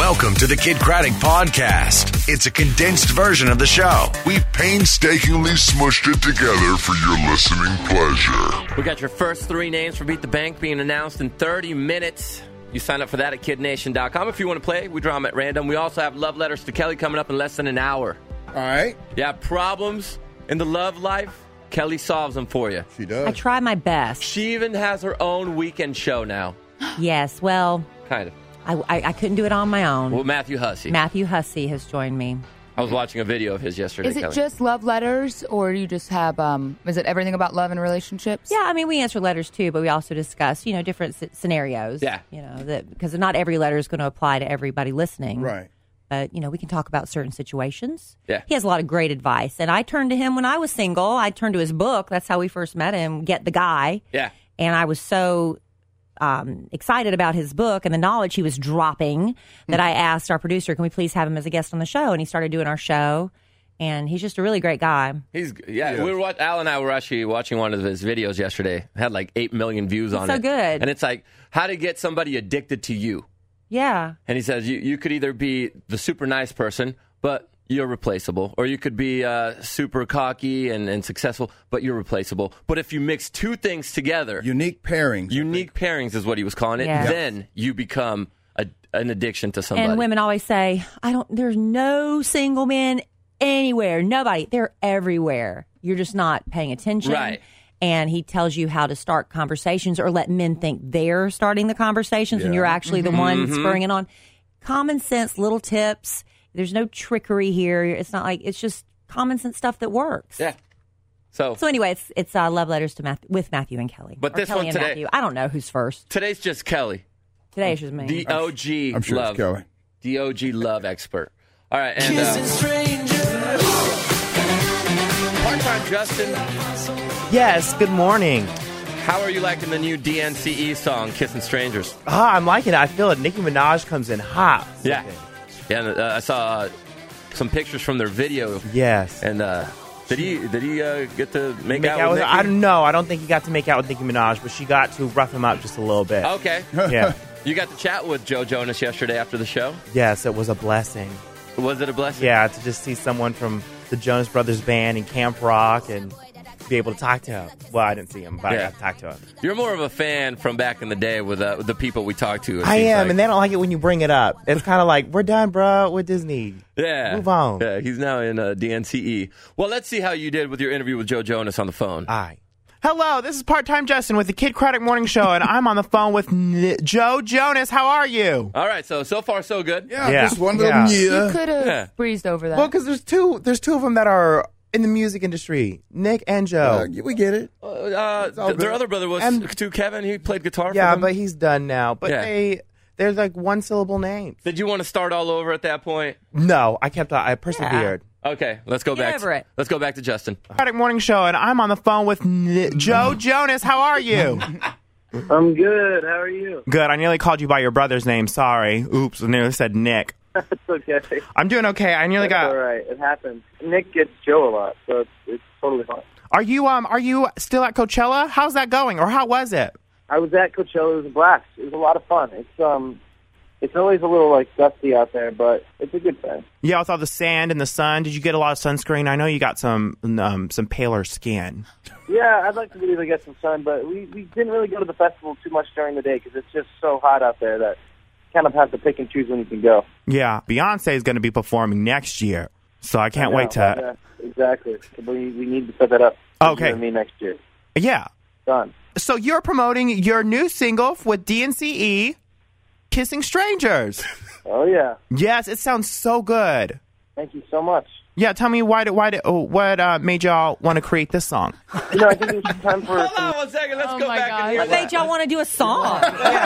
Welcome to the Kid Craddock Podcast. It's a condensed version of the show. We've painstakingly smushed it together for your listening pleasure. We got your first 3 names for Beat the Bank being announced in 30 minutes. You sign up for that at kidnation.com. If you want to play, we draw them at random. We also have Love Letters to Kelly coming up in less than an hour. All right. Yeah, problems in the love life, Kelly solves them for you. She does. I try my best. She even has her own weekend show now. Yes, well, Kind of. I couldn't do it on my own. Well, Matthew Hussey. Matthew Hussey has joined me. I was watching a video of his yesterday, Is it Kelly. just love letters, or do you just have, is it everything about love and relationships? Yeah, I mean, we answer letters too, but we also discuss, different scenarios. Yeah. Because not every letter is going to apply to everybody listening. Right. But, we can talk about certain situations. Yeah. He has a lot of great advice. And I turned to him when I was single. I turned to his book. That's how we first met him, Get the Guy. Yeah. And I was so excited about his book and the knowledge he was dropping that I asked our producer, can we please have him as a guest on the show? And he started doing our show. And he's just a really great guy. Al and I were actually watching one of his videos yesterday. It had like 8 million views on it. So good. And it's like, how to get somebody addicted to you. Yeah. And he says, you could either be the super nice person, but you're replaceable. Or you could be super cocky and successful, but you're replaceable. But if you mix 2 things together. Unique pairings. Unique pairings is what he was calling it. Yeah. Then you become an addiction to somebody. And women always say, there's no single men anywhere. Nobody. They're everywhere. You're just not paying attention. Right. And he tells you how to start conversations or let men think they're starting the conversations and you're actually the one spurring it on. Common sense, little tips. There's no trickery here. It's not like, it's just common sense stuff that works. Yeah. So anyway, it's love letters to with Matthew and Kelly. But or this Kelly one and today, Matthew. I don't know who's first. Today's just Kelly. Today's just me. The OG I'm sure love. it's Kelly. The OG love expert. All right. And part-time Justin, Yes, good morning. how are you liking the new DNCE song, Kissing Strangers? I'm liking it. I feel it. Nicki Minaj comes in hot. Yeah. Yeah, and, I saw some pictures from their video. Yes. And did he get to make out with with her? Nicki? I don't know. I don't think he got to make out with Nicki Minaj, but she got to rough him up just a little bit. Okay. Yeah. You got to chat with Joe Jonas yesterday after the show. Yes, it was a blessing. Was it a blessing? Yeah, to just see someone from the Jonas Brothers band in Camp Rock and be able to talk to him. Well, I didn't see him, but I got to talk to him. You're more of a fan from back in the day with the people we talked to. I am, and they don't like it when you bring it up. It's kind of like, we're done, bro, with Disney. Yeah. Move on. Yeah, he's now in DNCE. Well, let's see how you did with your interview with Joe Jonas on the phone. All right. Hello, this is Part-Time Justin with the Kid Craddock Morning Show, and I'm on the phone with Joe Jonas. How are you? All right, so far so good. Yeah, just one little You could have breezed over that. Well, because there's two of them that are in the music industry, Nick and Joe. We get it. Their other brother was too, Kevin. He played guitar for Yeah, them. but he's done now. But they're like one-syllable names. Did you want to start all over at that point? No, I persevered. Okay, let's go back. over it. Let's go back to Justin. Craddock Morning Show, and I'm on the phone with Joe Jonas. How are you? I'm good. How are you? Good. I nearly called you by your brother's name. Sorry. Oops. I nearly said Nick. It's okay. I'm doing okay. I nearly That's got. all right. It happens. Nick gets Joe a lot, so it's totally fine. Are you still at Coachella? How's that going, or how was it? I was at Coachella. It was a blast. It was a lot of fun. It's always a little dusty out there, but it's a good thing. Yeah, with all the sand and the sun. Did you get a lot of sunscreen? I know you got some paler skin. Yeah, I'd like to believe I get some sun, but we didn't really go to the festival too much during the day because it's just so hot out there that you kind of have to pick and choose when you can go. Yeah, Beyonce is going to be performing next year, so I can't wait to. Yeah, exactly. We need to set that up. Okay. You and me next year. Yeah. Done. So you're promoting your new single with DNCE, Kissing Strangers. Oh, yeah. Yes, it sounds so good. Thank you so much. Yeah, tell me what made y'all want to create this song? I think it was time for... Hold on 1 second. Let's go my back God. and hear What made y'all want to do a song?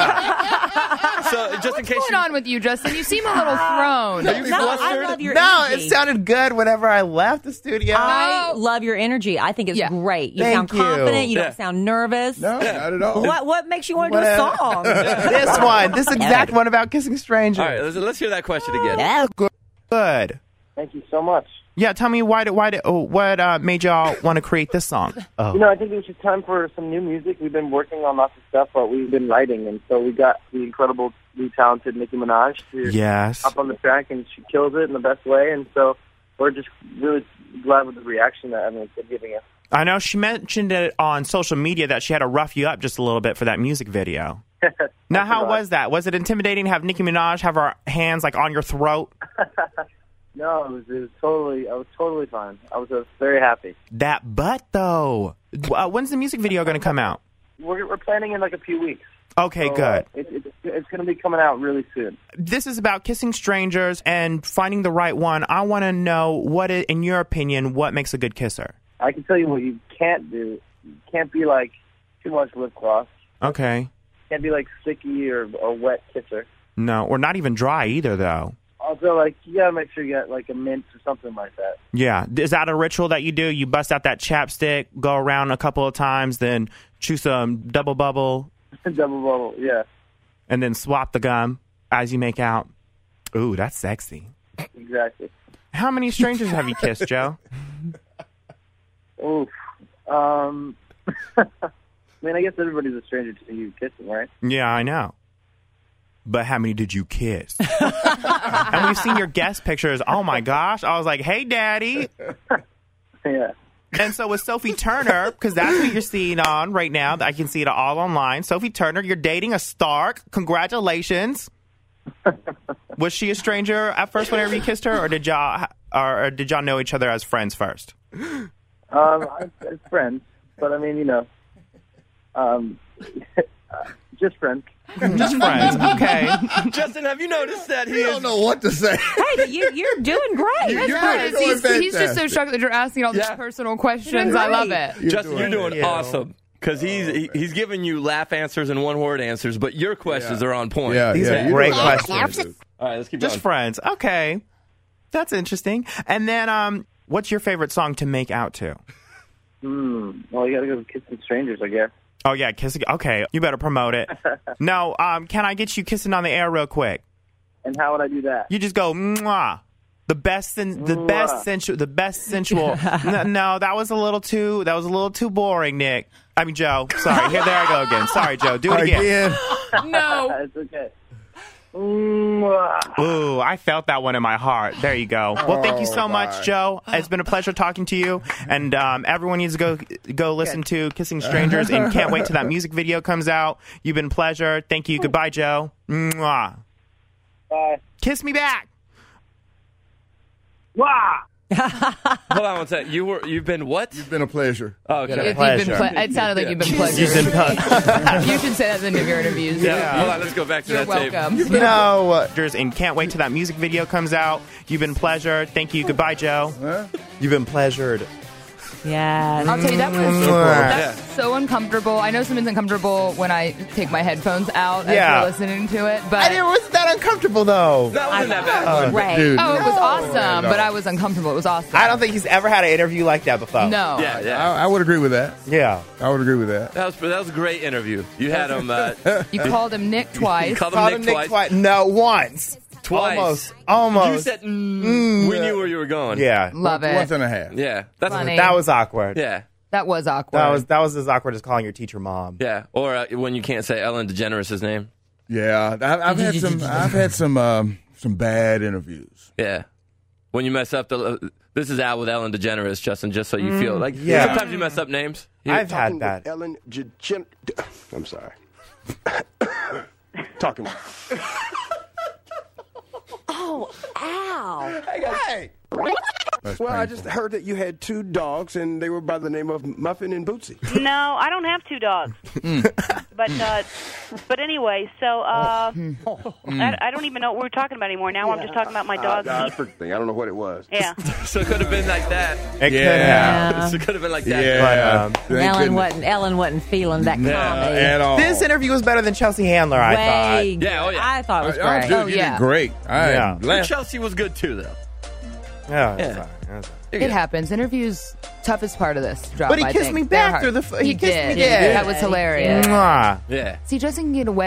So, just in What's case going on with you, Justin? You seem a little thrown. Are you No, I flustered? love your No, energy. it sounded good whenever I left the studio. I love your energy. I think it's great. You Thank sound you. confident. You Yeah. don't sound nervous. No, not at all. What makes you want to do a song? This exact one about kissing strangers. All right, let's hear that question again. Yeah. Good. Thank you so much. Yeah, tell me what made y'all want to create this song? Oh. You know, I think it was just time for some new music. We've been working on lots of stuff, but we've been writing, and so we got the incredibly talented Nicki Minaj to up on the track, and she kills it in the best way, and so we're just really glad with the reaction that everyone's been giving us. I know she mentioned it on social media that she had to rough you up just a little bit for that music video. Now, how was that? Was it intimidating to have Nicki Minaj have her hands like on your throat? No, it was totally. I was totally fine. I was very happy. That butt, though. When's the music video going to come out? We're planning in like a few weeks. Okay, so, good. It's going to be coming out really soon. This is about kissing strangers and finding the right one. I want to know in your opinion, what makes a good kisser? I can tell you what you can't do. You can't be like too much lip gloss. Okay. Can't be like sticky or wet kisser. No, or not even dry either, though. Also, like, you got to make sure you got, like, a mint or something like that. Yeah. Is that a ritual that you do? You bust out that chapstick, go around a couple of times, then chew some double bubble? Double bubble, yeah. And then swap the gum as you make out? Ooh, that's sexy. Exactly. How many strangers have you kissed, Joe? Oof. I mean, I guess everybody's a stranger to you kissing, right? Yeah, I know. But how many did you kiss? And we've seen your guest pictures. Oh, my gosh. I was like, hey, Daddy. Yeah. And so with Sophie Turner, because that's what you're seeing on right now. I can see it all online. Sophie Turner, you're dating a star. Congratulations. Was she a stranger at first whenever you kissed her, or did y'all know each other as friends first? As friends. But, I mean, you know, just friends. Just friends. Okay. Justin, have you noticed that he don't know what to say? Hey, you're doing great. He's just so shocked that you're asking all these personal questions. I love it. Justin, you're doing awesome. Because he's giving you laugh answers and one-word answers, but your questions are on point. Yeah, these are great questions. All right, let's keep just going. Friends. Okay. That's interesting. And then what's your favorite song to make out to? Well, you got to go Kissing Strangers, I guess. Oh, yeah, kissing. Okay, you better promote it. No, can I get you kissing on the air real quick? And how would I do that? You just go, mwah. The best sensual. No, that was a little too boring, Nick. I mean, Joe. Sorry. There I go again. Sorry, Joe. Do it again. No. It's okay. Ooh, I felt that one in my heart. There you go. Well, thank you so much, Joe. It's been a pleasure talking to you. And everyone needs to go listen to Kissing Strangers, and can't wait till that music video comes out. You've been a pleasure. Thank you. Goodbye, Joe. Mwah. Bye. Kiss me back. Wah! Hold on one second. You've been what? You've been a pleasure. Oh, okay. It sounded like you've been pleasure. You should say that in your interviews. Yeah. Hold on, let's go back to You're that welcome. tape. No. And can't wait till that music video comes out. You've been pleasured. Thank you. Goodbye, Joe. You've been pleasured. Yeah. I'll tell you, that's so uncomfortable. I know something's uncomfortable when I take my headphones out as we're listening to it, but it wasn't that uncomfortable, though. That wasn't that bad. Dude, it was awesome, but I was uncomfortable. It was awesome. I don't think he's ever had an interview like that before. No. Yeah. I would agree with that. Yeah. I would agree with that. That was a great interview. You had him. You called him Nick twice. You called him Nick twice. No, once. Twice. Almost. You said, we knew where you were going. Yeah. Love it. Once and a half. Yeah. Funny. That was awkward. Yeah. That was awkward. That was as awkward as calling your teacher mom. Yeah. Or when you can't say Ellen DeGeneres' name. Yeah. I've had some bad interviews. Yeah. When you mess up this is Al with Ellen DeGeneres, Justin, just so you feel like sometimes you mess up names. I've had that. Ellen DeGeneres. I'm sorry. Talking. Oh, ow. Hey. Well, I just heard that you had 2 dogs, and they were by the name of Muffin and Bootsy. No, I don't have 2 dogs. But anyway, so I don't even know what we're talking about anymore. Now I'm just talking about my dogs. I don't know what it was. Yeah. So it could have been like that. It could have. So it could have been like that. Yeah. Ellen wasn't feeling that comedy at all. This interview was better than Chelsea Handler, I thought. Yeah, I thought it was great. You did great. Chelsea was good too, though. Yeah. It happens. Interviews, toughest part of this job. But he kissed me back through the. He kissed did. me. Yeah. That was hilarious. Mwah. Yeah. See, Justin can get away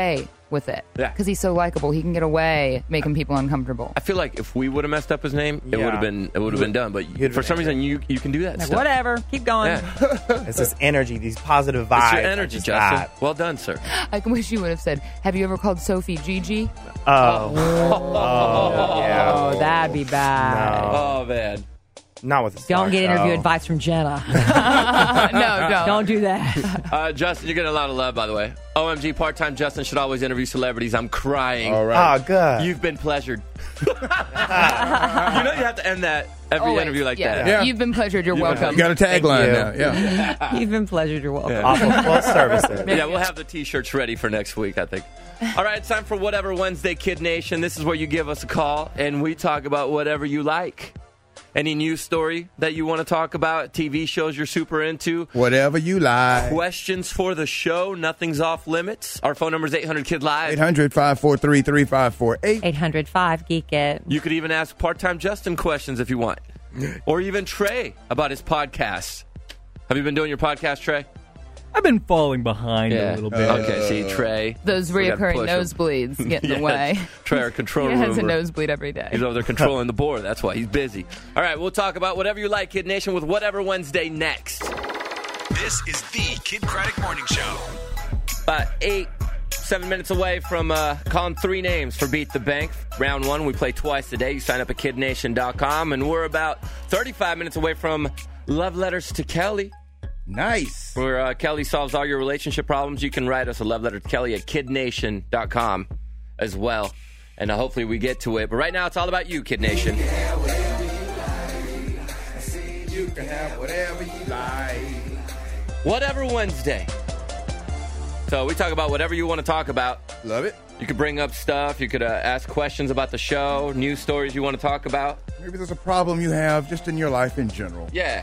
with it. Yeah. Because he's so likable. He can get away making people uncomfortable. I feel like if we would have messed up his name, it would have been done. But for some reason, you can do that. Like, stuff. whatever. Keep going. Yeah. It's this energy, these positive vibes. It's your energy, Justin. Well done, sir. I wish you would have said, have you ever called Sophie Gigi? Oh, yeah. Oh, that'd be bad. No. Oh, man. Not with the Don't get interview show. advice from Jenna. No, don't. Don't do that. Justin, you're getting a lot of love, by the way. OMG, part-time Justin should always interview celebrities. I'm crying. All right. Oh, good. You've been pleasured. You know you have to end that every Always. interview like Yeah. that. Yeah. You've been pleasured. You're welcome. You got a tagline you. now. Yeah. You've been pleasured. You're welcome. Yeah. Awful full services. Yeah, we'll have the T-shirts ready for next week, I think. All right, it's time for Whatever Wednesday, Kid Nation. This is where you give us a call, and we talk about whatever you like. Any news story that you want to talk about, TV shows you're super into, Whatever you like. questions for the show, nothing's off limits. Our phone number is 800-KID-LIVE. 800-543-3548. 800-5-GEEK-IT. You could even ask part-time Justin questions if you want. Or even Trey about his podcast. Have you been doing your podcast, Trey? I've been falling behind a little bit. Okay, see, Trey. Those we gotta reoccurring push him. nosebleeds get in the way. Trey, our control He room. has a nosebleed every day. He's over there controlling the board. That's why he's busy. All right, we'll talk about whatever you like, Kid Nation, with Whatever Wednesday next. This is the Kid Craddock Morning Show. About 7 minutes away from calling 3 names for Beat the Bank. Round 1, we play twice a day. You sign up at kidnation.com. And we're about 35 minutes away from Love Letters to Kelly. Nice. Where Kelly solves all your relationship problems. You can write us a love letter to Kelly at kidnation.com as well. And hopefully we get to it. But right now, it's all about you, Kid Nation. You can have whatever you like. Whatever Wednesday. So we talk about whatever you want to talk about. Love it. You could bring up stuff. You could ask questions about the show, news stories you want to talk about. Maybe there's a problem you have just in your life in general. Yeah.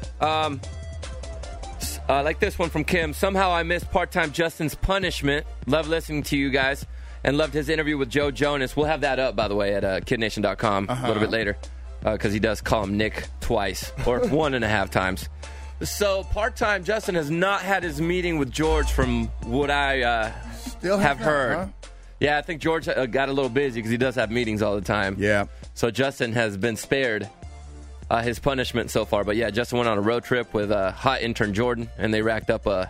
Like this one from Kim. Somehow I missed part-time Justin's punishment. Love listening to you guys. And loved his interview with Joe Jonas. We'll have that up, by the way, at kidnation.com a little bit later. Because he does call him Nick twice. Or 1.5 times. So part-time Justin has not had his meeting with George from what I Still have heard. Huh? Yeah, I think George got a little busy because he does have meetings all the time. Yeah. So Justin has been spared his punishment so far. But yeah, Justin went on a road trip with hot intern Jordan, and they racked up a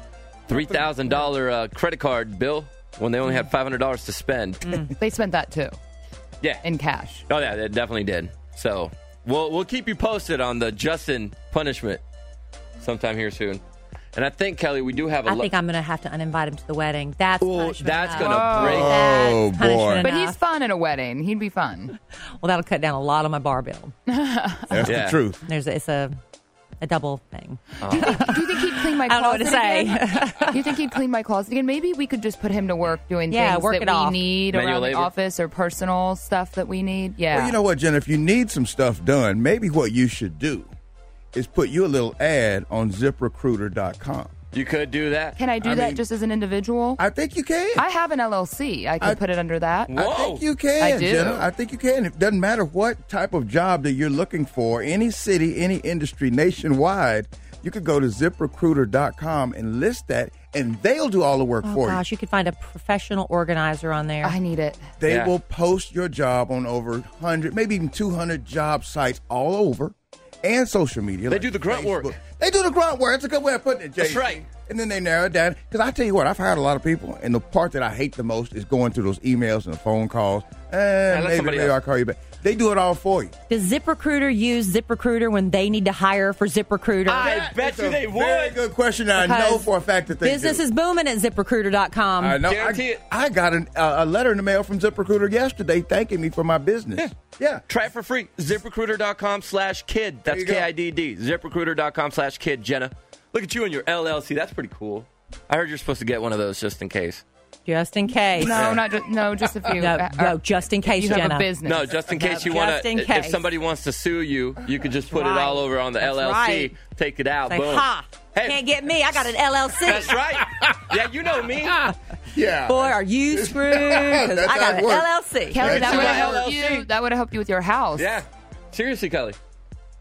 $3,000 credit card bill when they only had $500 to spend. They spent that too. Yeah. In cash. Oh, yeah, they definitely did. So we'll keep you posted on the Justin punishment sometime here soon. And I think, Kelly, we do have I think I'm going to have to uninvite him to the wedding. That's punishment that's enough. going to break. That's punishment But enough. he's fun at a wedding. He'd be fun. Well, that'll cut down a lot on my bar bill. That's Yeah. the truth. It's a double thing. Do you think he'd clean my I don't know what closet to say. again? Do you think he'd clean my closet again? Maybe we could just put him to work doing Yeah, things work that it we off. need Manual around labor? the office or personal stuff that we need. Yeah. Well, you know what, Jen? If you need some stuff done, maybe what you should do is put you a little ad on ZipRecruiter.com. You could do that. Can I do that just as an individual? I think you can. I have an LLC. I could put it under that. I think you can, I do. Jenna. I think you can. It doesn't matter what type of job that you're looking for, any city, any industry, nationwide, you could go to ZipRecruiter.com and list that, and they'll do all the work Oh, for you. gosh, you could find a professional organizer on there. I need it. They will post your job on over 100, maybe even 200 job sites all over, and social media. They like do the grunt work. Facebook. They do the grunt work. That's a good way of putting it, Jay. That's right. And then they narrow it down. Because I tell you what, I've hired a lot of people, and the part that I hate the most is going through those emails and the phone calls. let Maybe somebody I'll else. call you back. They do it all for you. Does ZipRecruiter use ZipRecruiter when they need to hire for ZipRecruiter? I bet you they Very would. good question. I know Because for a fact that they Business do. is booming at ZipRecruiter.com. I know. Guarantee it. I got a letter in the mail from ZipRecruiter yesterday thanking me for my business. Yeah. Try it for free. ZipRecruiter.com/kid. That's you go. KIDD. ZipRecruiter.com/kid. Jenna, look at you and your LLC. That's pretty cool. I heard you're supposed to get one of those just in case. Just in case. No, just if you. No, just in case, you have Jenna. a business. No, just in case you Just want to. in If case. somebody wants to sue you, you could just put it right. all over on the That's LLC. right. Take it out. Say, Boom. ha! Hey. Can't get me. I got an LLC. That's right. Yeah, you know me. Yeah. Boy, are you screwed? 'Cause That's I got how it an works. LLC. Kelly, that That's would right. have helped LLC. you. That would have helped you with your house. Yeah. Seriously, Kelly.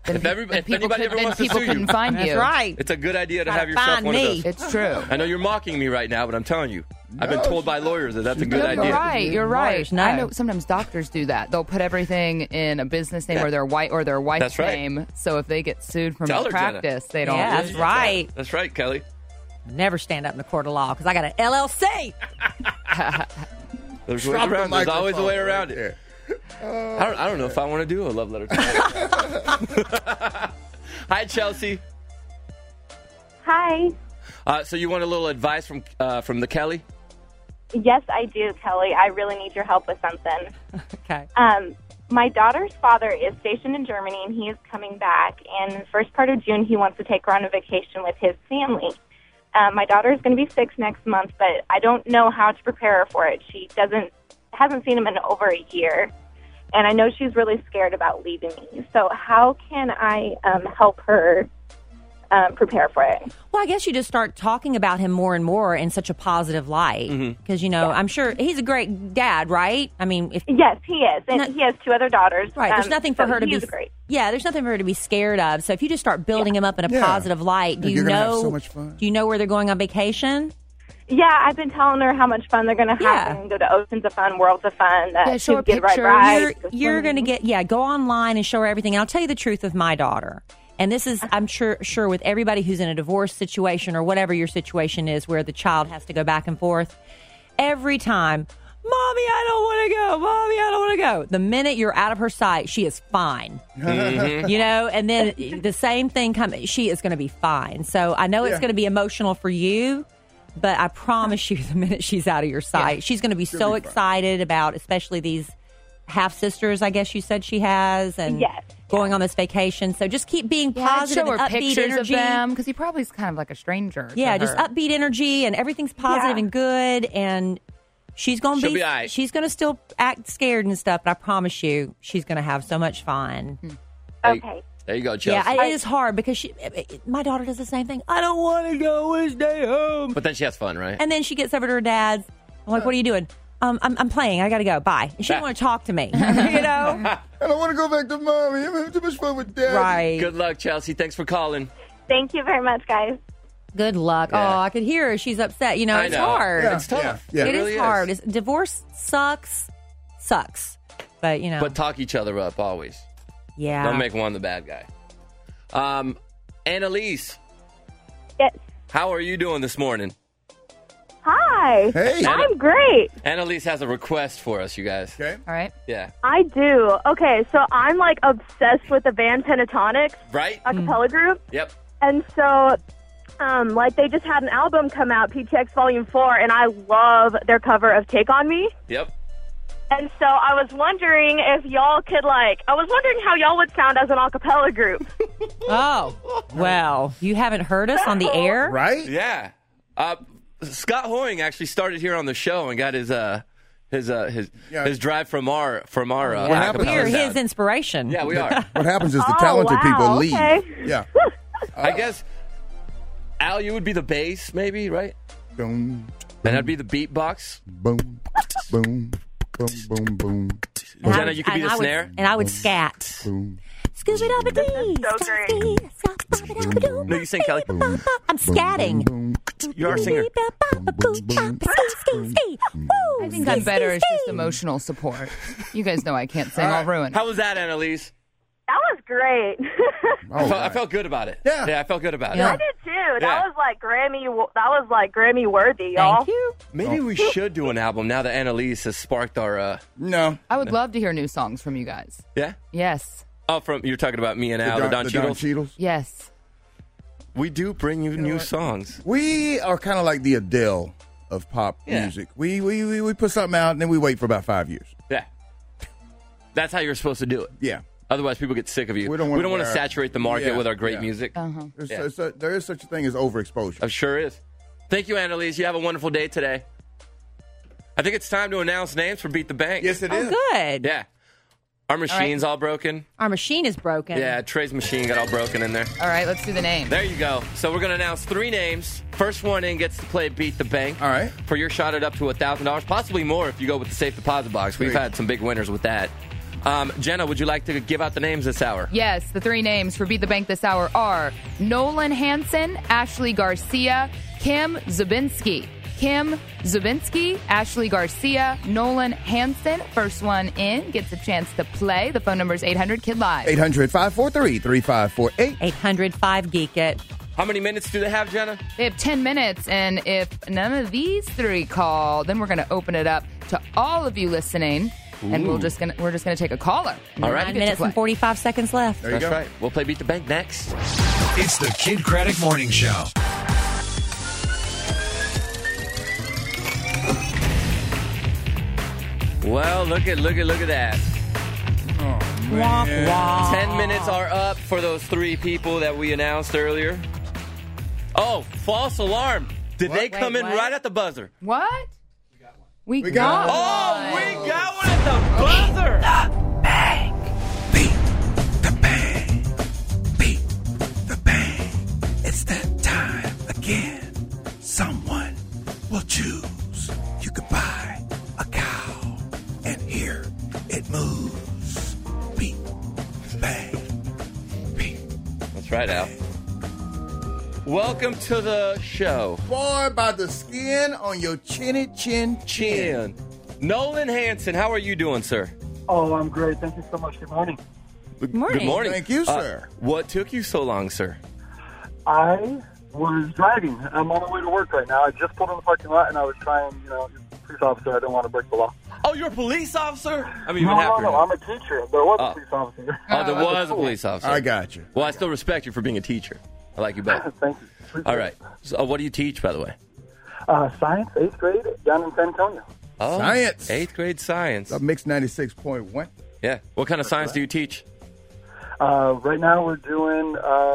If anybody ever wants to sue you, couldn't find you. That's right. It's a good idea to Gotta have yourself find one of me. those. It's true. I know you're mocking me right now, but I'm telling you, I've been told by lawyers that that's a good idea. You're right. You're right. Lawyers know. I know sometimes doctors do that. They'll put everything in a business name or their wife's That's right. name. So if they get sued from Tell her, practice, they don't. Yeah, that's right. That's right, Kelly. Never stand up in the court of law because I got an LLC. There's always a way around it. I don't know if I want to do a love letter. Hi, Chelsea. Hi. So you want a little advice from the Kelly? Yes, I do, Kelly. I really need your help with something. Okay. My daughter's father is stationed in Germany, and he is coming back. And the first part of June, he wants to take her on a vacation with his family. My daughter is going to be 6 next month, but I don't know how to prepare her for it. She hasn't seen him in over a year, and I know she's really scared about leaving me. So how can I help her prepare for it? Well, I guess you just start talking about him more and more in such a positive light because, I'm sure he's a great dad, right? I mean, yes, he is. And he has 2 other daughters. Right. There's nothing for her to be great. Yeah, there's nothing for her to be scared of. So if you just start building him up in a positive light, do you know have so much fun. Do you know where they're going on vacation? Yeah, I've been telling her how much fun they're going to have and go to Oceans of Fun, Worlds of Fun. Show her get pictures. Right You're going to go online and show her everything. And I'll tell you the truth with my daughter. And this is, I'm sure with everybody who's in a divorce situation or whatever your situation is where the child has to go back and forth. Every time, Mommy, I don't want to go. Mommy, I don't want to go. The minute you're out of her sight, she is fine. And then the same thing comes. She is going to be fine. So I know it's going to be emotional for you, but I promise you the minute she's out of your sight, she's going to be so excited about especially these half-sisters, I guess you said she has, and going on this vacation. So just keep being positive show her and upbeat pictures energy. of them because he probably is kind of like a stranger. Yeah, to just her. upbeat energy and everything's positive and good, and she's going to She'll be all right. She's going to still act scared and stuff, but I promise you she's going to have so much fun. Okay. There you go, Chelsea. Yeah, it is hard because my daughter does the same thing. I don't want to go and stay home. But then she has fun, right? And then she gets over to her dad's. I'm like, what are you doing? I'm playing. I got to go. Bye. And she didn't want to talk to me. I don't want to go back to Mommy. I'm having too much fun with Dad. Right. Good luck, Chelsea. Thanks for calling. Thank you very much, guys. Good luck. Yeah. Oh, I could hear her. She's upset. I It's know. hard. It's tough. Yeah. It really is hard. Divorce sucks. But, But talk each other up always. yeah. Don't make one the bad guy. Annalise, Yes. how are you doing this morning? Hi. Hey. I'm great. Annalise has a request for us, you guys. Okay. All right. Yeah. I do. Okay, so I'm like obsessed with the band Pentatonics, Right? a cappella group. Yep. And so, they just had an album come out, PTX Volume 4, and I love their cover of Take On Me. Yep. And so I was wondering if y'all could, I was wondering how y'all would sound as an a cappella group. Oh. Well, you haven't heard us on the air? Right? Yeah. Scott Hoying actually started here on the show and got his drive from our happened? We're acapella his sound. inspiration. Yeah, we are. What happens is the talented people leave. Okay. Yeah. I guess Al, you would be the bass, maybe, right? Boom, And I'd be the beatbox. boom, boom, boom, boom, boom. And Jenna, you could be the snare. And I would scat. Boom. Scooby-Doo-ba-dee. So great. No, you sing, Kelly. I'm scatting. You are a singer. I think I'm better as just emotional support. You guys know I can't sing. I'll ruin it. How was that, Annalise? That was great. I felt good about it. Yeah. I felt good about Yeah. I it. did too. Yeah. That was like Grammy worthy, y'all. Thank you. Maybe we should do an album now that Annalise has sparked our. No. I would love to hear new songs from you guys. Yeah. Yes. Oh, you're talking about me and Al, the Don Cheadles. Cheadles. Yes. We do bring you new songs. We are kind of like the Adele of pop music. We put something out and then we wait for about 5 years. Yeah. That's how you're supposed to do it. Yeah. Otherwise, people get sick of you. We don't want to saturate the market with our great music. Uh-huh. There is such a thing as overexposure. Sure is. Thank you, Annalise. You have a wonderful day today. I think it's time to announce names for Beat the Bank. Yes, it is. Oh, good. Yeah. Our machine's all broken. Our machine is broken. Yeah, Trey's machine got all broken in there. All right, let's do the name. There you go. So we're going to announce 3 names. First one in gets to play Beat the Bank. All right. For your shot at up to $1,000, possibly more if you go with the safe deposit box. We've Great. had some big winners with that. Jenna, would you like to give out the names this hour? Yes, the 3 names for Beat the Bank this hour are Nolan Hansen, Ashley Garcia, Kim Zubinski. Kim Zubinski, Ashley Garcia, Nolan Hansen. First one in gets a chance to play. The phone number is 800-KID-LIVE. 800-543-3548. 800-5GEEK-IT. How many minutes do they have, Jenna? They have 10 minutes, and if none of these 3 call, then we're going to open it up to all of you listening, and we're just gonna take a caller. All right. 9 minutes and 45 seconds left. That's right. We'll play Beat the Bank next. It's the Kid Craddock Morning Show. Well, look at that. Oh, man. 10 minutes are up for those 3 people that we announced earlier. Oh, false alarm. Did they come in right at the buzzer? What? We got one. Oh, we got one at the buzzer. Beat the bang. Beat the bang. It's that time again. Someone will choose. You could buy a cow and hear it moves. Beat, bang, beat. That's right, Al. Welcome to the show. Boy, by the skin on your chinny chin. Nolan Hansen, how are you doing, sir? Oh, I'm great. Thank you so much. Good morning. Good morning. Good morning. Thank you, sir. What took you so long, sir? I was driving. I'm on my way to work right now. I just pulled in the parking lot, and I was trying, police officer. I don't want to break the law. Oh, you're a police officer? I'm even No, happier. I'm a teacher. There was a police officer. Oh, there was a police officer. I got you. Well, I still respect you for being a teacher. I like you both. Thank you. All right. So, what do you teach, by the way? Science, 8th grade, down in San Antonio. Oh, Science. 8th grade science. Mix 96.1. Yeah. What kind of science do you teach? Right now we're doing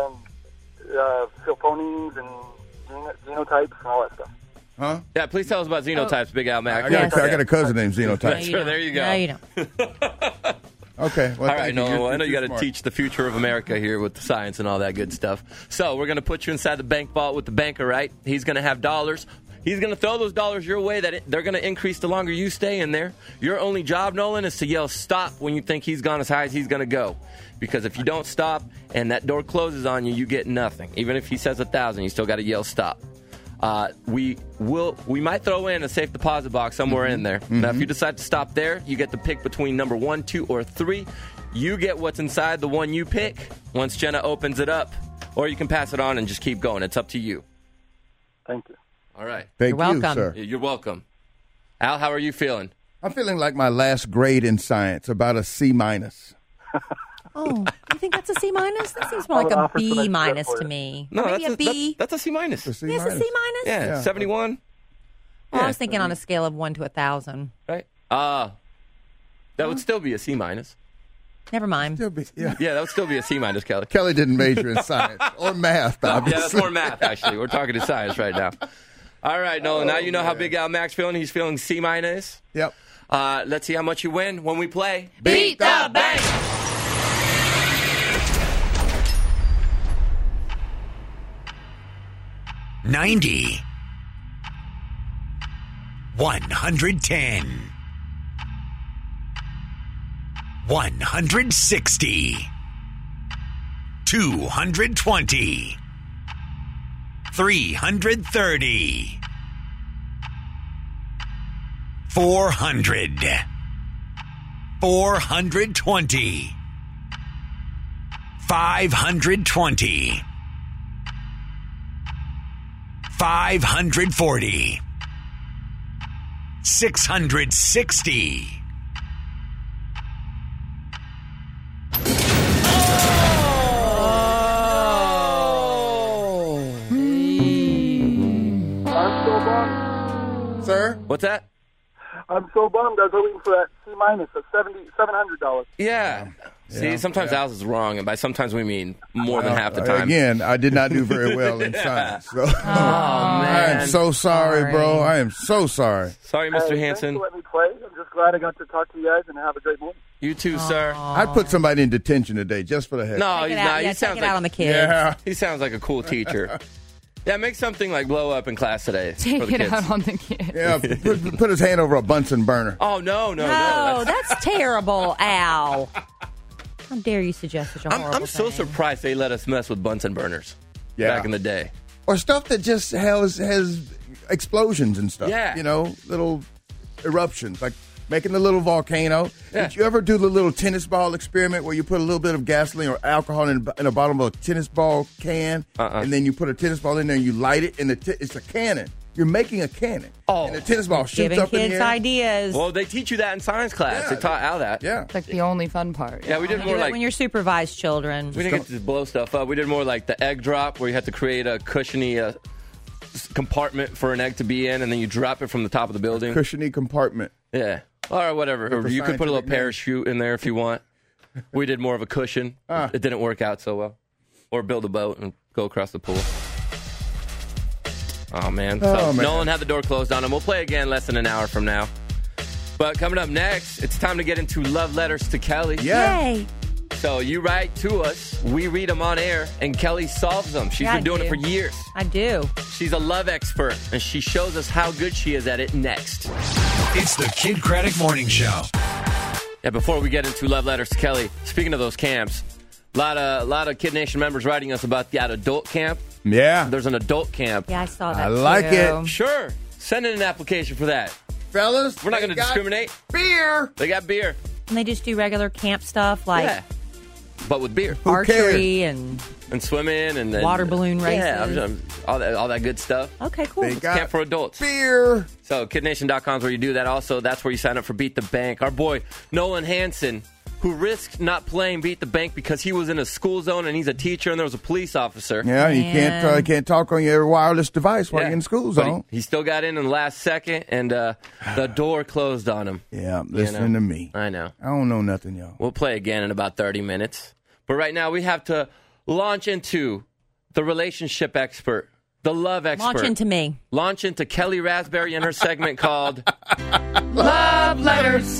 phonemes and genotypes and all that stuff. Huh? Yeah, please tell us about xenotypes, Big Al Mac. I got a cousin named Xenotype. Sure, there you go. No, you don't. Okay. Well, all right, Nolan. I know you got to smart. teach the future of America here with the science and all that good stuff. So we're going to put you inside the bank vault with the banker, right? He's going to have dollars. He's going to throw those dollars your way. They're going to increase the longer you stay in there. Your only job, Nolan, is to yell stop when you think he's gone as high as he's going to go. Because if you don't stop and that door closes on you, you get nothing. Even if he says 1,000, you still got to yell stop. We might throw in a safe deposit box somewhere in there. Now, if you decide to stop there, you get to pick between number 1, 2, or 3. You get what's inside the one you pick once Jenna opens it up, or you can pass it on and just keep going. It's up to you. Thank you. All right. Thank You're welcome. you, sir. You're welcome. Al, how are you feeling? I'm feeling like my last grade in science, about a C-. Oh, you think that's a C-? That seems more like a B- to me. No, Or maybe a B. That's a C-. A C-. Yes, a C-? Yeah, 71. Well, I was thinking on a scale of 1 to 1,000. Right. That would still be a C-. Never mind. Yeah, that would still be a C-, Kelly. Kelly didn't major in science or math, obviously. Yeah, that's more math, actually. We're talking to science right now. All right, Nolan, now you know how Big Al Mac's feeling. He's feeling C-. Yep. Let's see how much you win when we play Beat the Bank. $90, $110, $160, $220, $330, $400, $420, $520, $540, $660. I'm so bummed. Sir? What's that? I'm so bummed. I was hoping for that C- at $700. Yeah. See, sometimes Al's is wrong, and by sometimes we mean more than half the time. Again, I did not do very well in science. So. I am so sorry, bro. I am so sorry. Sorry, Mr. Hansen. Thanks for letting me play. I'm just glad I got to talk to you guys and have a great morning. You too, sir. I'd put somebody in detention today just for the heck. No, Take he's it out. not. Yeah, He sounds take it like out on the kids. Yeah. he sounds like a cool teacher. Yeah, make something like blow up in class today. Take for the it kids. out on the kids. Yeah, put his hand over a Bunsen burner. Oh, no. That's terrible, Al. How dare you suggest such a horrible I'm so thing? surprised they let us mess with Bunsen burners back in the day. Or stuff that just has explosions and stuff. Yeah. You know, little eruptions, like making a little volcano. Yeah. Did you ever do the little tennis ball experiment where you put a little bit of gasoline or alcohol in the bottom of a tennis ball can, and then you put a tennis ball in there and you light it, and it's a cannon. You're making a cannon. And the tennis ball shoots Giving up in kids the air. ideas. Well, they teach you that in science class. They taught Al that. Yeah. It's like the only fun part. Yeah, we did You more do it like... when you're supervised children. We didn't get to blow stuff up. We did more like the egg drop, where you had to create a cushiony compartment for an egg to be in, and then you drop it from the top of the building. Cushiony compartment. Yeah. Or whatever. Or you could put a little scientific name. parachute in there if you want. We did more of a cushion. It didn't work out so well. Or build a boat and go across the pool. Oh, man. So Nolan had the door closed on him. We'll play again less than an hour from now. But coming up next, it's time to get into love letters to Kelly. Yay. So you write to us, we read them on air, and Kelly solves them. She's been doing it for years. I do. She's a love expert, and she shows us how good she is at it next. It's the Kid Craddock Morning Show. Yeah, before we get into love letters to Kelly, speaking of those camps, a lot of Kid Nation members writing us about that adult camp. Yeah. There's an adult camp. Yeah, I saw that. I like too. it. Sure. Send in an application for that. Fellas, We're not going to discriminate. Beer. They got beer. And they just do regular camp stuff like Yeah. But with beer. archery and swimming and water balloon races. Yeah, all that good stuff. Okay, cool. They got Camp for adults. beer. So KidNation.com is where you do that. Also, that's where you sign up for Beat the Bank. Our boy Nolan Hansen, who risked not playing Beat the Bank because he was in a school zone and he's a teacher and there was a police officer. Yeah, you can't talk on your wireless device while you're in school But zone. he still got in the last second, and the door closed on him. Yeah, listening to me. I know. I don't know nothing, y'all. We'll play again in about 30 minutes. But right now, we have to launch into the relationship expert, the love expert. Launch into me. Launch into Kelly Raspberry and her segment called Love letters.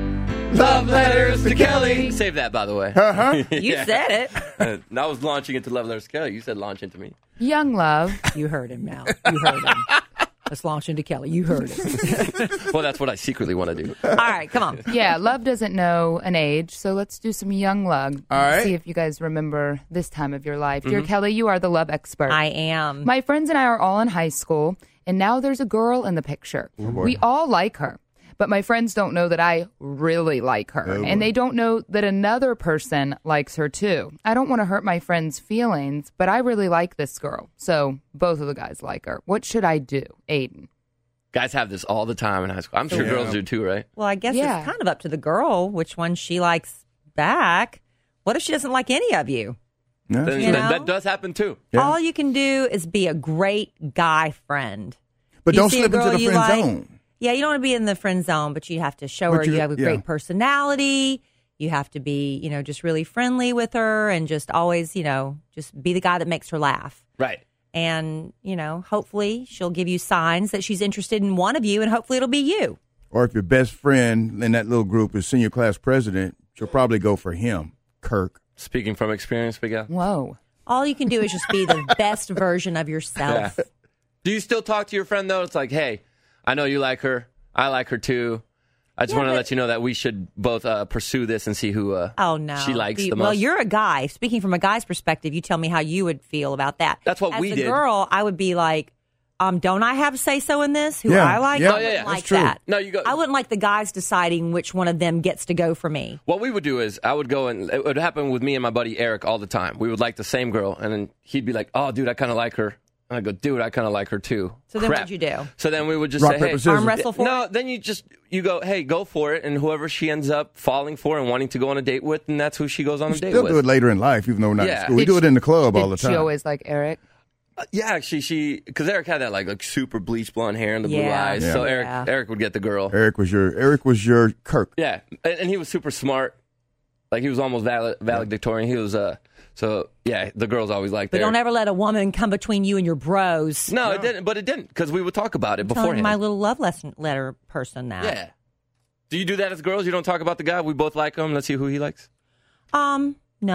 Love Letters to Kelly. Save that, by the way. Uh-huh. You said it. I was launching into Love Letters to Kelly. You said launch into me. Young love. You heard him now. You heard him. Let's launch into Kelly. You heard it. Well, that's what I secretly want to do. All right, come on. Yeah, love doesn't know an age, so let's do some young love. All right. See if you guys remember this time of your life. Dear Kelly, you are the love expert. I am. My friends and I are all in high school, and now there's a girl in the picture. We all like her, but my friends don't know that I really like her, and they don't know that another person likes her too. I don't want to hurt my friends' feelings, but I really like this girl, so both of the guys like her. What should I do, Aiden? Guys have this all the time in high school. I'm sure girls do too, right? Well, I guess Yeah. it's kind of up to the girl which one she likes back. What if she doesn't like any of you? Yeah. Then You know? that does happen too. Yeah. All you can do is be a great guy friend. But You don't see a slip into girl the you friend like? zone. Yeah, you don't want to be in the friend zone, but you have to show But her you have a great personality. You have to be, just really friendly with her and just always, just be the guy that makes her laugh. Right. And, hopefully she'll give you signs that she's interested in one of you, and hopefully it'll be you. Or if your best friend in that little group is senior class president, she'll probably go for him, Kirk. Speaking from experience, Big Al. Whoa. All you can do is just be the best version of yourself. Yeah. Do you still talk to your friend, though? It's like, hey, I know you like her. I like her, too. I just want to let you know that we should both pursue this and see who Oh, no. she likes the most. Well, you're a guy. Speaking from a guy's perspective, you tell me how you would feel about that. That's what we As did. a girl, I would be like, don't I have say-so in this? Who Yeah, I like? yeah. I wouldn't That's like true. that. No, you go. I wouldn't like the guys deciding which one of them gets to go for me. What we would do is I would go and it would happen with me and my buddy Eric all the time. We would like the same girl, and then he'd be like, oh, dude, I kind of like her. And I'd go, dude, I kind of like her, too. So then Crap. what'd you do? So then we would just Rock, say, paper, hey, scissors. Arm wrestle for no, it? then you go, hey, go for it, and whoever she ends up falling for and wanting to go on a date with, and that's who she goes on a date Still with. do it later in life, even though we're not in Yeah. school. We Did do it in the club all the Did time. she always like Eric? Yeah, actually, because Eric had that like super bleach blonde hair and the blue Yeah. eyes, Yeah. so Yeah. Eric would get the girl. Eric was your Kirk. Yeah, and he was super smart. Like he was almost valedictorian. He was so yeah. The girls always liked. But Eric. don't ever let a woman come between you and your bros. No, it didn't. But it didn't because we would talk about it I'm telling beforehand. my little love letter person now. Yeah. Do you do that as girls? You don't talk about the guy. We both like him. Let's see who he likes. No.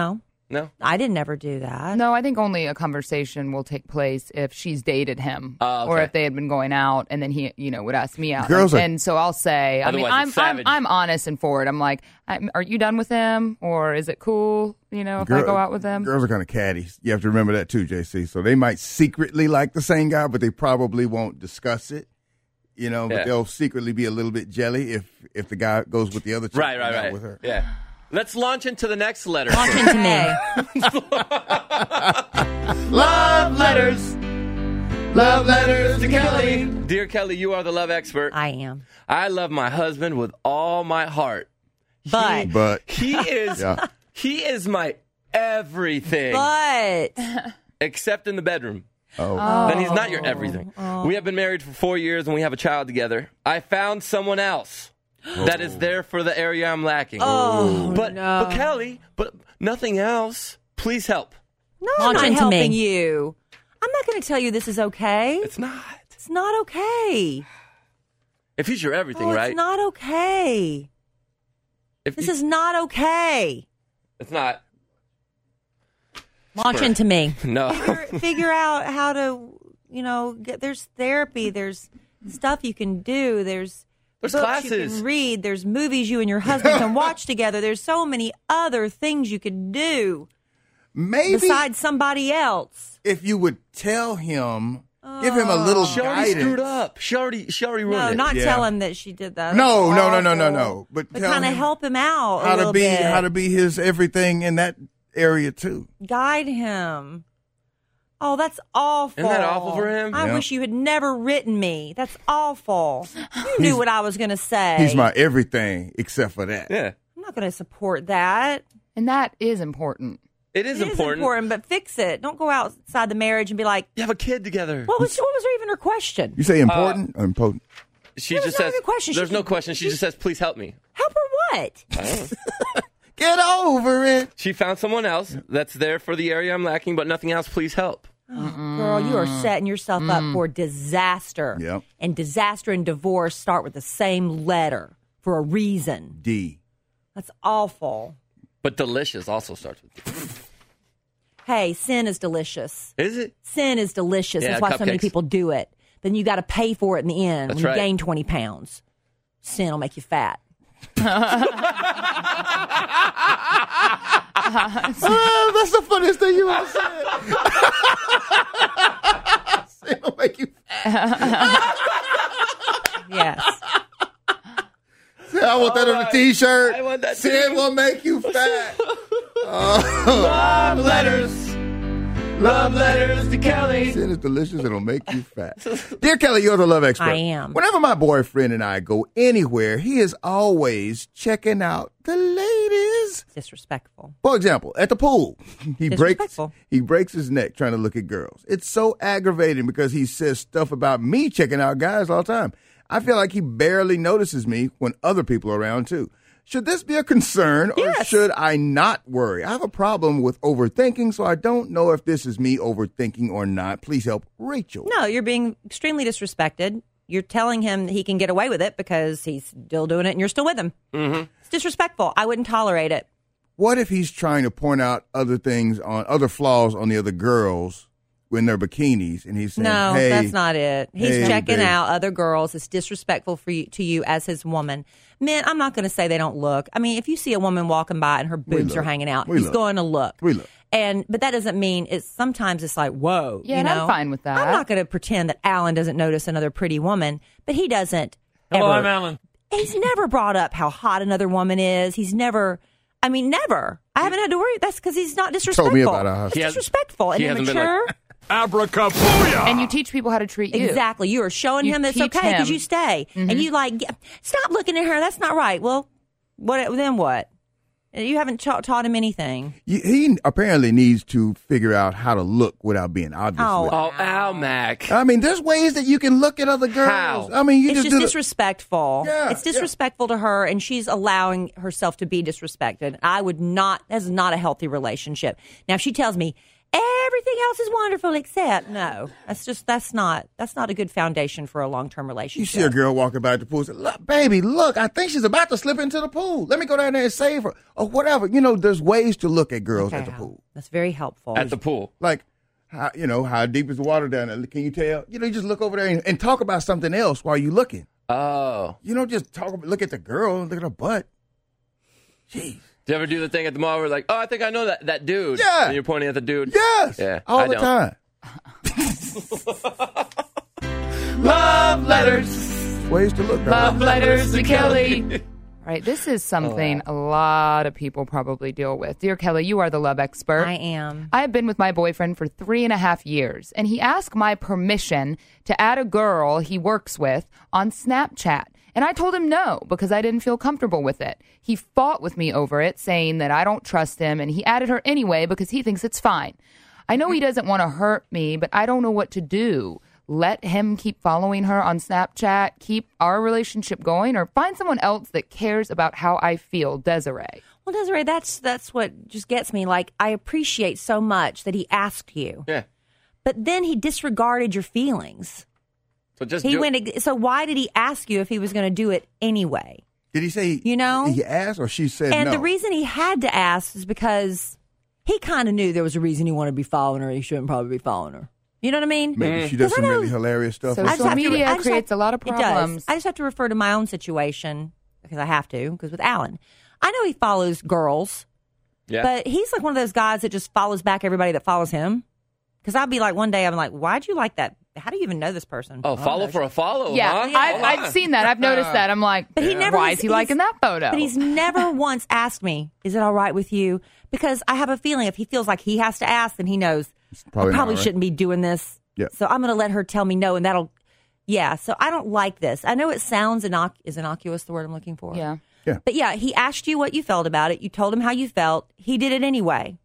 No? I didn't ever do that. No, I think only a conversation will take place if she's dated him Okay. or if they had been going out and then he, would ask me out. Girls are- and so I'll say, Otherwise it's savage. I'm honest and forward. I'm like, are you done with him or is it cool, if I go out with him? Girls are kind of catty. You have to remember that too, JC. So they might secretly like the same guy, but they probably won't discuss it. But they'll secretly be a little bit jelly if the guy goes with the other chick. Right. With her. Yeah. Let's launch into the next letter. Launch into me. Love letters. Love letters to Kelly. Dear Kelly, you are the love expert. I am. I love my husband with all my heart. But he is he is my everything. But except in the bedroom. Oh. Then he's not your everything. We have been married for 4 years and we have a child together. I found someone else that is there for the area I'm lacking. But Kelly, but nothing else. Please help. No, I'm not helping you. I'm not going to tell you this is okay. It's not. It's not okay. If he's your everything, right? It's not okay. This is not okay. It's not. Launch into me. No. Figure out how to, there's therapy. There's stuff you can do. There's books classes you can read. There's movies you and your husband can watch together. There's so many other things you can do. Maybe besides somebody else. If you would tell him, give him a little she guidance. Already screwed up. She already ruined it. No, not tell him that she did that. No. But kind of help him out how a little to be bit. how to be his everything in that area too. Guide him. Oh, that's awful. Isn't that awful for him? I wish you had never written me. That's awful. You knew what I was going to say. He's my everything except for that. Yeah. I'm not going to support that. And that is important. It is important, but fix it. Don't go outside the marriage and be like, you have a kid together. What was there even her question? You say important or impotent? She just says, there's no question. She just says, please help me. Help her what? Get over it. She found someone else that's there for the area I'm lacking, but nothing else. Please help. Girl, you are setting yourself up for disaster. Yep. And disaster and divorce start with the same letter for a reason. D. That's awful. But delicious also starts with D. Hey, sin is delicious. Is it? Sin is delicious. Yeah, That's why so many cupcakes. people do it. Then you got to pay for it in the end That's when right. you gain 20 pounds. Sin will make you fat. That's the funniest thing you ever said. It'll make you fat. Yes. I want that on a T-shirt. I want that Sin too. will make you fat. Love letters. Love letters to Kelly. Sin is delicious. It'll make you fat. Dear Kelly, you're the love expert. I am. Whenever my boyfriend and I go anywhere, he is always checking out the ladies. Disrespectful. For example, at the pool, he Disrespectful. breaks his neck trying to look at girls. It's so aggravating because he says stuff about me checking out guys all the time. I feel like he barely notices me when other people are around too. Should this be a concern or should I not worry? I have a problem with overthinking, so I don't know if this is me overthinking or not. Please help Rachel. No, you're being extremely disrespected. You're telling him that he can get away with it because he's still doing it and you're still with him. Mm-hmm. It's disrespectful. I wouldn't tolerate it. What if he's trying to point out other things other flaws on the other girls in their bikinis, and he's saying, No, hey, that's not it. He's hey, checking babe. out other girls. It's disrespectful to you as his woman. Men, I'm not going to say they don't look. I mean, if you see a woman walking by and her boobs look. are hanging out, We he's look. going to look. We look. But that doesn't mean sometimes it's like, whoa. Yeah, you and know? I'm fine with that. I'm not going to pretend that Alan doesn't notice another pretty woman, but he doesn't. Hello, ever. I'm Alan. He's never brought up how hot another woman is. He's never. I mean, never. I haven't had to worry. That's because he's not disrespectful. Told me about our It's husband. disrespectful and he hasn't been immature. like, Abracabooyah! And you teach people how to treat you. Exactly. You are showing You him that it's teach okay because him. you stay. And you stop looking at her. That's not right. Well, then what? You haven't taught him anything. He apparently needs to figure out how to look without being obvious. Oh. with it. oh, ow, Mac. I mean, there's ways that you can look at other girls. How? I mean, you It's just just do disrespectful. Yeah, It's disrespectful to her, and she's allowing herself to be disrespected. I would not. That's not a healthy relationship. Now, if she tells me, everything else is wonderful except no. That's not a good foundation for a long-term relationship. You see a girl walking by the pool, say, look, baby, look, I think she's about to slip into the pool. Let me go down there and save her or whatever. There's ways to look at girls at the pool. That's very helpful. At the pool. Like, how deep is the water down there? Can you tell? You just look over there and talk about something else while you're looking. Oh. You don't just look at the girl, look at her butt. Jeez. Do you ever do the thing at the mall where like, oh, I think I know that dude? Yeah. And you're pointing at the dude? Yes. Yeah. All the time. Love letters. Ways to look. Love letters to Kelly. All right, this is something a lot of people probably deal with. Dear Kelly, you are the love expert. I am. I have been with my boyfriend for 3.5 years, and he asked my permission to add a girl he works with on Snapchat. And I told him no, because I didn't feel comfortable with it. He fought with me over it, saying that I don't trust him, and he added her anyway because he thinks it's fine. I know he doesn't want to hurt me, but I don't know what to do. Let him keep following her on Snapchat, keep our relationship going, or find someone else that cares about how I feel. Desiree. Well, Desiree, that's what just gets me. Like, I appreciate so much that he asked you. Yeah. But then he disregarded your feelings. So why did he ask you if he was going to do it anyway? Did he say he asked or she said and no? And the reason he had to ask is because he kind of knew there was a reason he wanted to be following her. He shouldn't probably be following her. You know what I mean? Maybe she does some really hilarious stuff. Social media creates a lot of problems. I just have to refer to my own situation because I have to, because with Alan. I know he follows girls, but he's like one of those guys that just follows back everybody that follows him. Because I'll be like, one day I'm like, why'd you like that? How do you even know this person? Oh, follow for a follow, yeah, huh? I've seen that. I've noticed that. I'm like, but why is he liking that photo? But he's never once asked me, is it all right with you? Because I have a feeling if he feels like he has to ask, then he knows I probably shouldn't be doing this. Yeah. So I'm going to let her tell me no, and that'll, so I don't like this. I know it sounds is innocuous the word I'm looking for. Yeah. But he asked you what you felt about it. You told him how you felt. He did it anyway.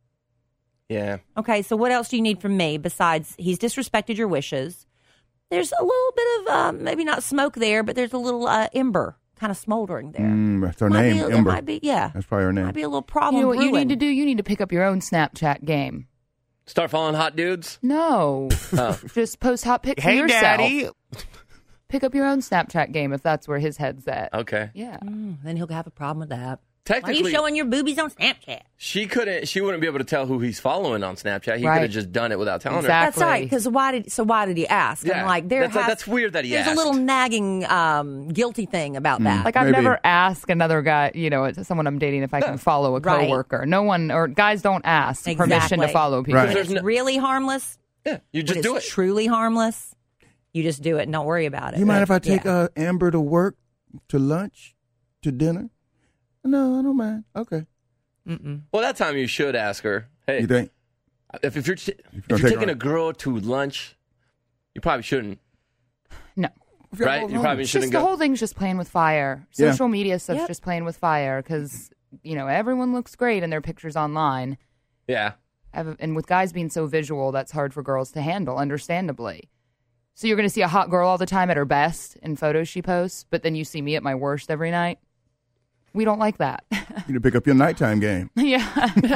Yeah. Okay, so what else do you need from me besides he's disrespected your wishes? There's a little bit of, maybe not smoke there, but there's a little ember kind of smoldering there. That's her name, Ember. Might be, that's probably her name. Might be a little problem. You know what you need to do? You need to pick up your own Snapchat game. Start following hot dudes? No. Just post hot pics of yourself. Daddy. Pick up your own Snapchat game if that's where his head's at. Okay. Yeah. Then he'll have a problem with that. Technically, why are you showing your boobies on Snapchat? She wouldn't be able to tell who he's following on Snapchat. He could have just done it without telling her. That's right. Because why did he ask? Yeah. I'm like, that's weird that he asked. There's a little nagging, guilty thing about that. Like I've never asked another guy, someone I'm dating, if I can follow a coworker. Right. No one, or guys don't ask permission to follow people. Right. When it's really harmless. Yeah, you just do it. Truly harmless. You just do it and don't worry about it. You mind if I take Amber to work, to lunch, to dinner? No, I don't mind. Okay. Well, that time you should ask her. Hey, you think? If you're taking a girl to lunch, you probably shouldn't. No. Right? You probably shouldn't go. The whole thing's just playing with fire. Social media stuff's just playing with fire because, everyone looks great in their pictures online. Yeah. And with guys being so visual, that's hard for girls to handle, understandably. So you're going to see a hot girl all the time at her best in photos she posts, but then you see me at my worst every night? We don't like that. You need to pick up your nighttime game. Yeah.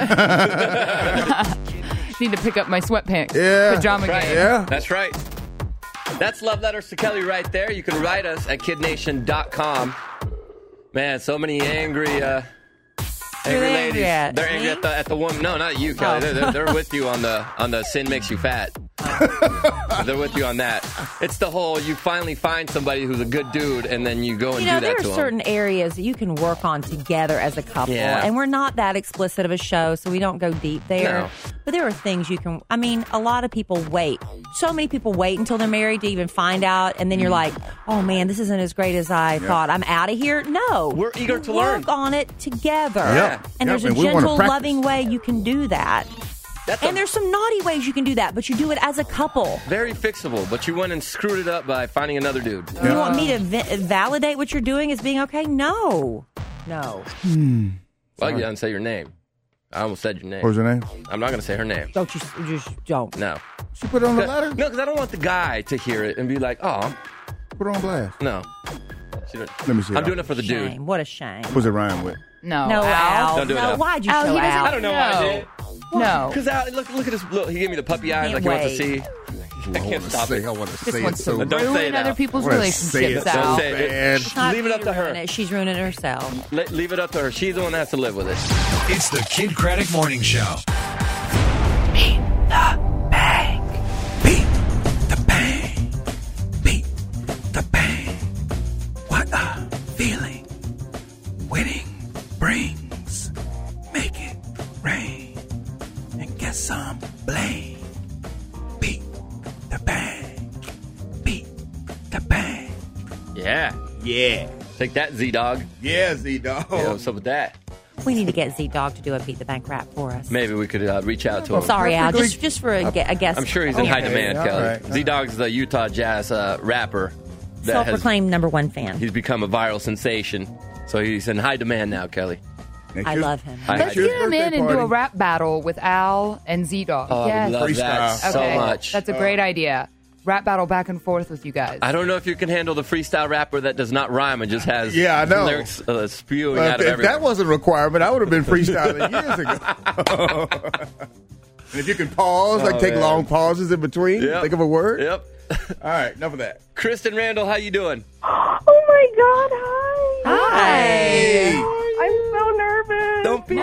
Need to pick up my sweatpants pajama game. Yeah. That's right. That's Love Letters to Kelly right there. You can write us at kidnation.com. Man, so many angry ladies. They're angry at the woman. No, not you, Kelly. They're with you on the sin makes you fat. They're with you on that. It's the whole you finally find somebody who's a good dude and then you go and do that to them. There are certain areas that you can work on together as a couple. Yeah. And we're not that explicit of a show, so we don't go deep there. No. But there are things you can, a lot of people wait. So many people wait until they're married to even find out. And then you're like, oh man, this isn't as great as I thought. I'm out of here. No. We're eager to learn. Work on it together. Yeah. And there's a gentle, loving way you can do that. And there's some naughty ways you can do that, but you do it as a couple. Very fixable, but you went and screwed it up by finding another dude. You want me to validate what you're doing as being okay? No. Well, you didn't say your name. I almost said your name. What was her name? I'm not going to say her name. Don't you just don't. No. She put it on the letter? No, because I don't want the guy to hear it and be like, oh. Put it on blast. No. Let me see. I'm doing it for the dude. What a shame. What's it rhyme with? No, Al. Don't do it. Why'd you show Al? I don't know why I did. No. Because look at this. Look, he gave me the puppy eyes like he wants to see. I can't stop it. I want to Just say it wants to so Don't say it ruin now. other people's I wanna say relationships, it so Al. Say it. She's not Leave it up to her. ruining it. She's ruining it herself. Leave it up to her. She's the one that has to live with it. It's the Kid Craddock Morning Show. Beat the bang. Beat the bang. Beat the bang. What a feeling winning brings. Make it rain and get some blame. Beat the bang. Beat the bang. Yeah. Yeah. Take that, Z-Dog. Yeah, Z-Dog. Yeah, what's up with that? We need to get Z-Dog to do a Beat the Bank rap for us. Maybe we could reach out to him. Sorry, Al. Just for a guess. I'm sure he's in high demand, Kelly. Right. Z-Dog's the Utah Jazz rapper. Self-proclaimed #1 fan. He's become a viral sensation. So he's in high demand now, Kelly. I love him. Let's get him in and do a rap battle with Al and Z-Dog. Oh, yes. I love that so much. That's a great idea. Rap battle back and forth with you guys. I don't know if you can handle the freestyle rapper that does not rhyme and just has I know. lyrics spewing Well, out of if everywhere. that wasn't a requirement, I would have been freestyling years ago. And if you can pause, take long pauses in between, think of a word. Yep. All right, enough of that. Kristen Randall, how you doing? Oh my God! Hi. Hi. I'm so nervous. Don't be.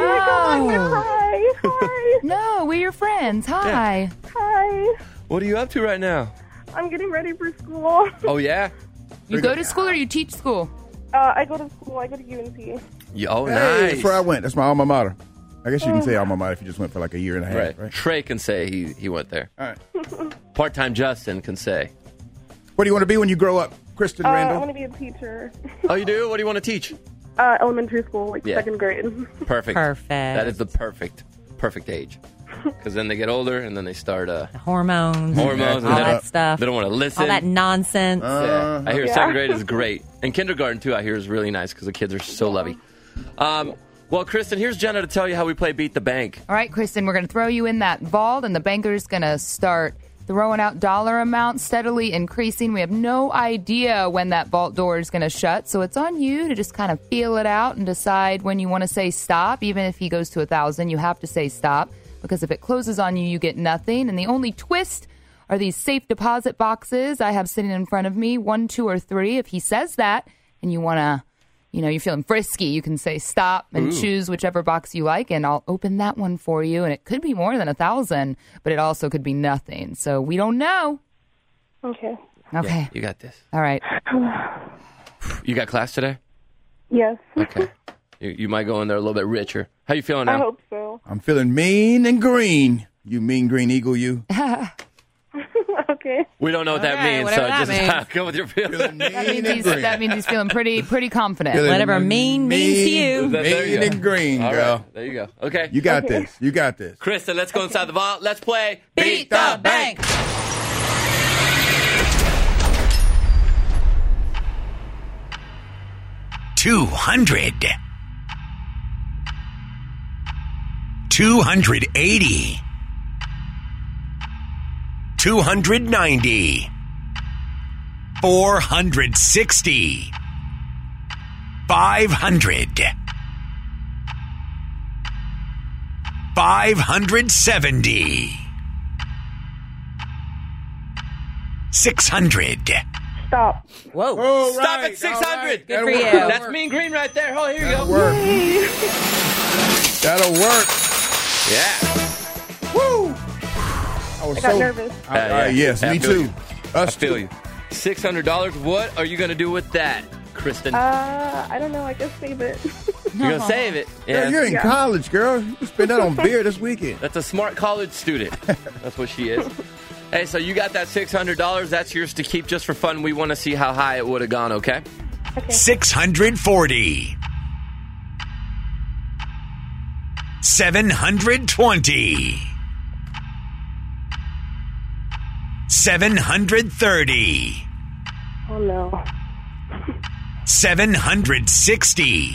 Hi. No, we're your friends. Hi. Hi. What are you up to right now? I'm getting ready for school. Oh, yeah? You go to school or you teach school? I go to school. I go to UNC. Oh, Hey, nice. that's where I went. That's my alma mater. I guess you can say alma mater if you just went for like a year and a half, right? Trey can say he went there. All right. Part-time Justin can say. What do you want to be when you grow up, Kristen I Randall? want to be a teacher. Oh, you do? What do you want to teach? Elementary school, like Yeah. 2nd grade. Perfect. Perfect. That is the perfect age. Because then they get older and then they start Hormones. and all they that don't- stuff. They don't want to listen. All that nonsense. Yeah. I hear Yeah. 2nd grade is great. And kindergarten, too, I hear is really nice because the kids are so lovey. Well, Kristen, here's Jenna to tell you how we play Beat the Bank. All right, Kristen, we're going to throw you in that vault, and the banker's going to start throwing out dollar amounts, steadily increasing. We have no idea when that vault door is going to shut, so it's on you to just kind of feel it out and decide when you want to say stop. Even if he goes to 1,000, you have to say stop, because if it closes on you, you get nothing. And the only twist are these safe deposit boxes I have sitting in front of me, 1, 2, or 3. If he says that and you want to, you're feeling frisky, you can say stop and choose whichever box you like, and I'll open that one for you. And it could be more than 1,000, but it also could be nothing. So we don't know. Okay. Okay. Yeah, you got this. All right. You got class today? Yes. Okay. You might go in there a little bit richer. How you feeling now? I hope so. I'm feeling mean and green. You mean green eagle, you. Okay. We don't know what that means, so whatever that just means. go with your feelings. That means he's feeling pretty confident. Feeling Whatever means to you. There you Mean go. and green, All girl. right, there you go. Okay. You got this. You got this. Kristen, let's go inside the vault. Let's play Beat the Bank. $200. $280. $290. $460. $500. $570. $600. Stop. Whoa. Oh, Stop at 600. Good for you. That's mean green right there. Oh, here you That'll go. work. That'll work. Yeah. Woo! I got nervous. Yes, I me feel too. you. I feel you. $600. What are you going to do with that, Kristen? I don't know. I guess save it. You're going to save it. Girl, you're in college, girl. You can spend that on beer this weekend. That's a smart college student. That's what she is. Hey, so you got that $600. That's yours to keep just for fun. We want to see how high it would have gone, okay? $640. $720. $730. Oh, no. $760.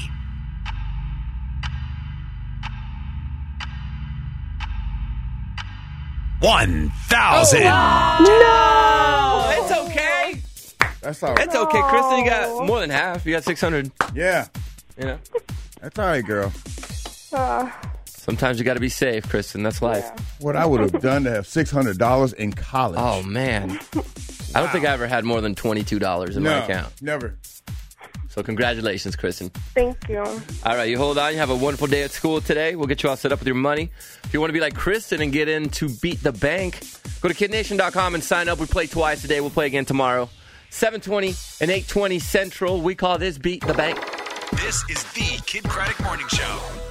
$1,000. No! It's okay. That's all right. It's okay, Kristen. You got more than half. You got 600. Yeah. You know? That's all right, girl. Sometimes you got to be safe, Kristen. That's life. Yeah. What I would have done to have $600 in college. Oh, man. I don't think I ever had more than $22 in my account. Never. So congratulations, Kristen. Thank you. All right, you hold on. You have a wonderful day at school today. We'll get you all set up with your money. If you want to be like Kristen and get into Beat the Bank, go to KidNation.com and sign up. We play twice a day. We'll play again tomorrow. 7:20 and 8:20 Central. We call this Beat the Bank. This is the Kid Craddock Morning Show.